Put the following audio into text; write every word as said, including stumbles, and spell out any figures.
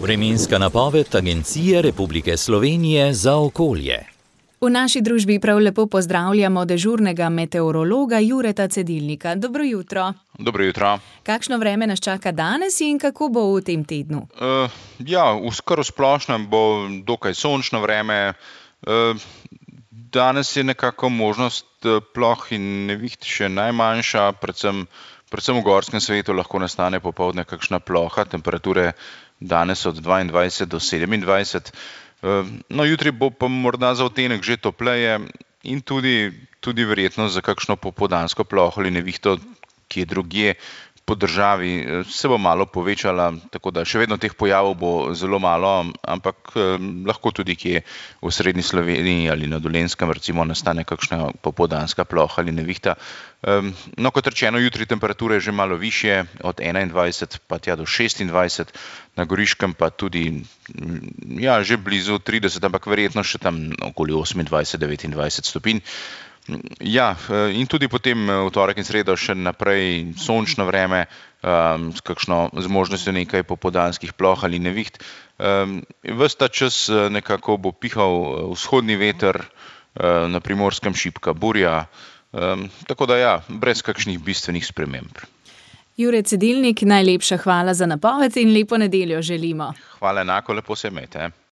Vremenska napoved Agencije Republike Slovenije za okolje. V naši družbi prav lepo pozdravljamo dežurnega meteorologa Jureta Cedilnika. Dobro jutro. Dobro jutro. Kakšno vreme nas čaka danes in kako bo v tem tednu? Uh, ja, v skoro splošnem bo dokaj sončno vreme. Uh, danes je nekako možnost ploh in neviht še najmanjša, predvsem, predvsem v gorskem svetu lahko nastane popoldne kakšna ploha, temperature danes od dvaindvajset do sedemindvajset. No, jutri bo pa morda za odtenek že topleje in tudi, tudi verjetno za kakšno popoldansko ploho ali nevihto, ki je drugje po državi, se bo malo povečala, tako da še vedno teh pojavov bo zelo malo, ampak eh, lahko tudi kje v srednji Sloveniji ali na Dolenjskem recimo nastane kakšna popoldanska ploha ali nevihta. Um, no, kot rečeno, jutri temperature že malo višje, od enaindvajset pa tja do šestindvajset, na Goriškem pa tudi ja, že blizu trideset, ampak verjetno še tam okoli osemindvajset do devetindvajset stopinj. Ja, in tudi potem v torek in sredo še naprej sončno vreme, um, s kakšno z možnostjo nekaj popoldanskih ploh ali neviht. Um, ves ta čas nekako bo pihal vzhodni veter, uh, na Primorskem šibka burja, um, tako da ja, brez kakšnih bistvenih sprememb. Jure Cedilnik, najlepša hvala za napoved in lepo nedeljo želimo. Hvala enako, lepo se imejte.